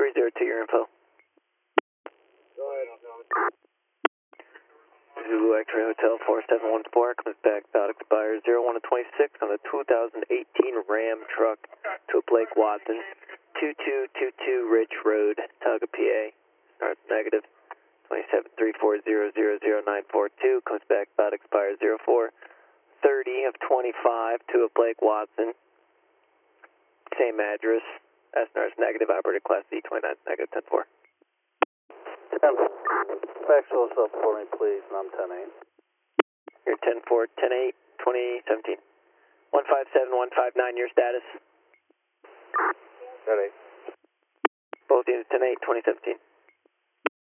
302, your info. Go ahead, Zulu X-ray Hotel 4714 comes back, dot expires 01-26 on the 2018 Ram truck to Blake Watson, 2222 Ridge Road, Tuga, PA. Starts negative. 2734000942 comes back, dot expires 04-30 of 25 to a Blake Watson. Same address. SNR's negative, operated class Z29 negative 10-4. 10, factual us up for me, please, and I'm 10-8. You're 10-4, 10-8, 2017. 157159, your status? 10-8. Both units 10-8, 2017.